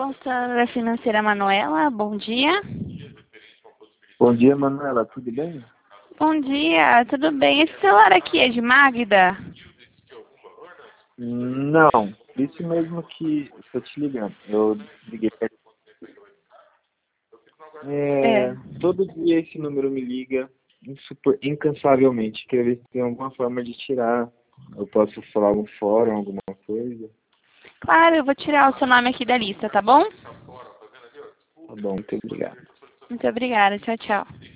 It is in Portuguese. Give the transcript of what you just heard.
Consultora Financeira Manuela, bom dia. Bom dia, Manuela, tudo bem? Bom dia, tudo bem? Esse celular aqui é de Magda? Não, isso mesmo que estou te ligando. Eu liguei pra... É. Todo dia esse número me liga incansavelmente. Queria ver se tem alguma forma de tirar. Eu posso falar algum fórum, alguma coisa. Claro, eu vou tirar o seu nome aqui da lista, tá bom? Tá bom, muito obrigado. Muito obrigada, tchau, tchau.